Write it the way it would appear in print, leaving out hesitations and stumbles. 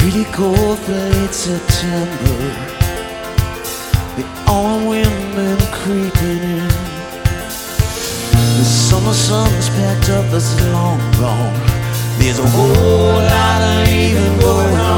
Pretty cold for late September. The autumn wind been creeping in. The summer sun's packed up, it's long gone. There's a whole lot of leaving going on.